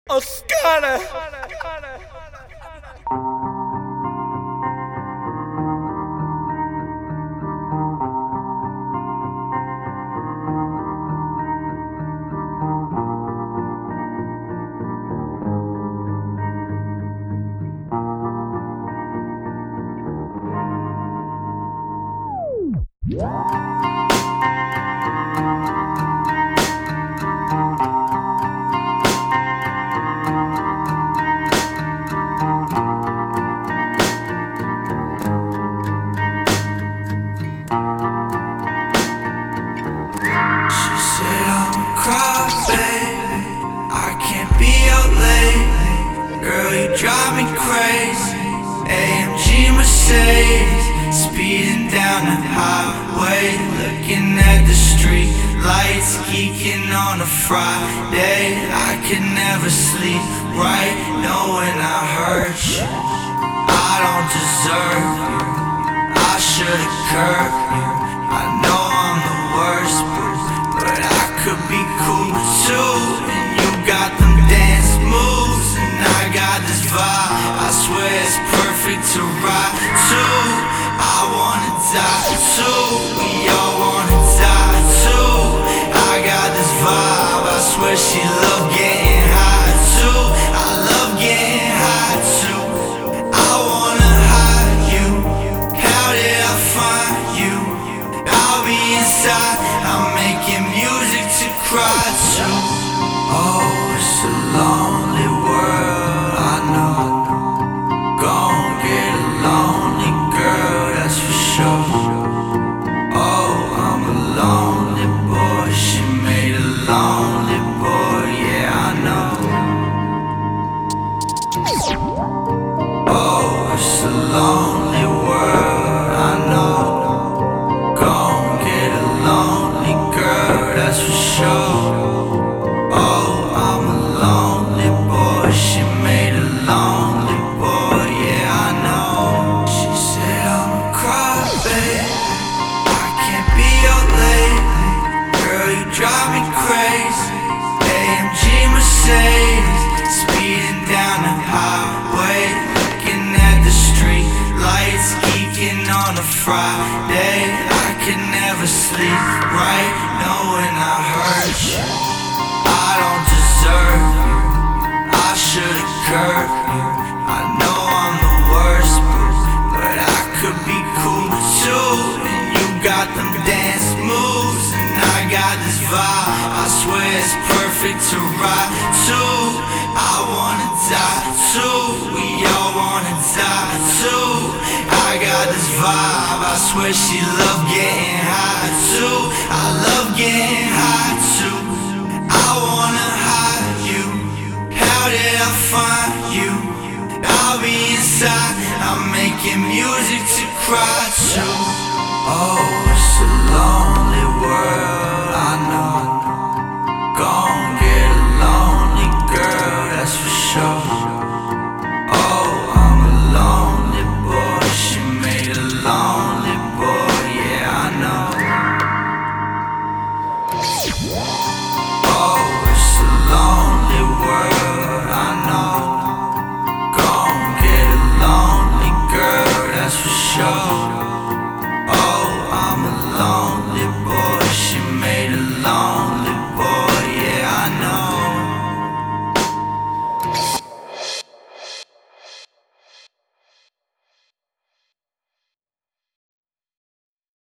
Oscar. Drive me crazy, AMG Mercedes, speeding down the highway, looking at the street lights, geeking on a Friday. I could never sleep right, knowing I hurt you. I don't deserve you, I should've curbed you. I know I'm the worst, but I could be cool too. And you got them dance moves, and I got this vibe, I swear it's perfect to ride to. I wanna die too, we all wanna die too. I got this vibe, I swear she love getting high too. I love getting high too. I wanna hide you, how did I find you? I'll be inside, I'm making music to cry to. Oh, it's a lonely world, I know. Gon' get a lonely girl, that's for sure. Oh, I'm a lonely boy, she made a lonely boy, yeah, I know. Oh, it's a lonely world, I know. Gon' get a lonely girl, that's for sure. Oh, I'm a lonely boy, she made a lonely boy, yeah, I know. She said I'm a crybaby, I can't be your lady. Girl, you drive me crazy, AMG Mercedes, speeding down the highway, looking at the street lights, geeking on a Friday. I could never sleep right, knowing I hurt you. I don't deserve you, I should've curbed you. I know I'm the worst, but I could be cool too. And you got them dance moves, and I got this vibe, I swear it's perfect to ride to. I wanna die too, we all wanna die too. I got this vibe, I swear she love getting high too. I love getting high too. I wanna hide you, how did I find you? I'll be inside, I'm making music to cry to. Oh, it's a lonely world, I know. Gone